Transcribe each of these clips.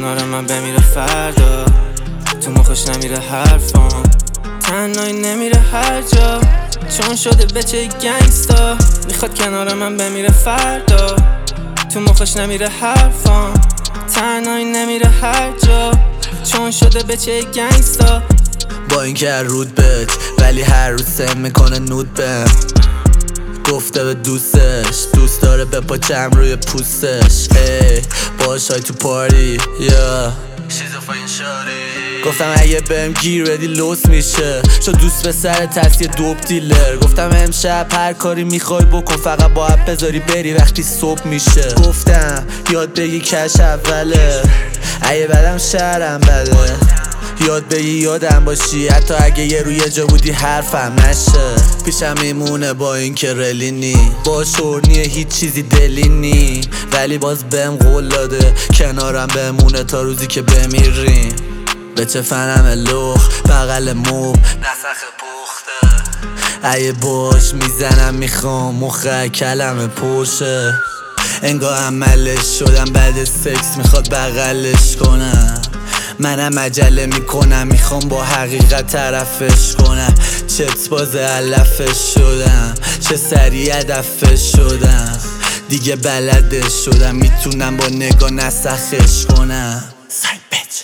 کنار من بمیره فردا، تو مخش نمیره حرفام، تنهایی نمیره هر جا، چون شده بچه گنگستا. میخواد کنار من بمیره فردا، تو مخش نمیره حرفام، تنهایی نمیره هر جا، چون شده بچه گنگستا. با اینکه هر رود بچ ولی هر روز سم میکنه نود بهم. گفته به دوست داره بپاچم روی پوستش. ای باش های تو پارتی شیزوفرین شاری. گفتم اگه بهم گیر بدی لوس میشه، شد دوست به سر تست یه دوپ دیلر. گفتم امشب هر کاری میخوای بکن، فقط باید بذاری بری وقتی صبح میشه. گفتم یاد بگی کش اوله، اگه بدم شهرم بده. یاد بگی یادم باشی حتی اگه یه روی جا بودی حرفم نشه. پیشم میمونه با این که رلی نی، با شورنیه هیچ چیزی دلی نی، ولی باز بهم قول داده کنارم بمونه تا روزی که بمیریم. به چه فنم لخ بغل موب نسخ پخته، اگه باش میزنم میخوام مخه کلم پرشه. انگار عملش شدم بعد سکس میخواد بغلش کنم، منم عجله میکنم میخوام با حقیقت طرفش کنم. چت باز علفش شدم، چه سریع هدفش شدم، دیگه بلدش شدم میتونم با نگاه نسخش کنم. ساید بیچ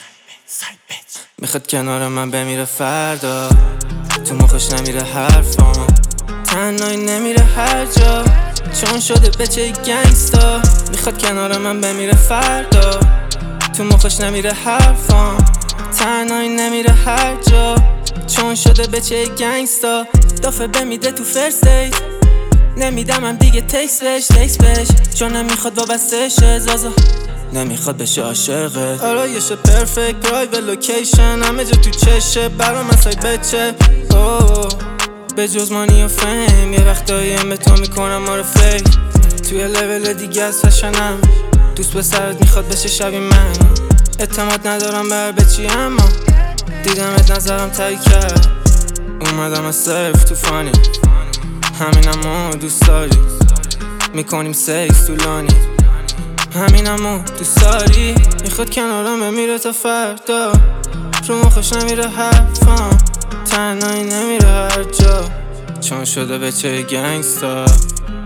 میخواد کنار من بمیره فردا، تو مخش نمیره حرفام، تنهایی نمیره هر جا، چون شده بچه گنگستا. میخواد کنار من بمیره فردا، تو مخش نمیره حرفام، تنهایی نمیره هر جا، چون شده بچه گنگستا. دافه بمیده تو فرست دیت، نمیدم هم دیگه تکس بش، چون نمیخواد وابسته شه زازا، نمیخواد بشه عاشقت. آرایش پرفکت پرایوت لوکیشن، همه جا تو چشه برا من سایت بچه. به جز مانی و فیم یه وقتایی به تو میکنم ما رو فیک، توی لول دیگه از فشنم، دوست به سرت میخواد بشه شبیه من. اعتماد ندارم به هر بچی اما دیدمت نظرم تایی کرد، اومدم از صرف تو فانی، همینمو دوست داری، میکنیم سکس طولانی، همینمو دوست داری. میخواد کنارم بمیره تا فردا، رو مخش نمیره حرفام، تنهایی نمیره هر جا، چون شده بچه گنگستا.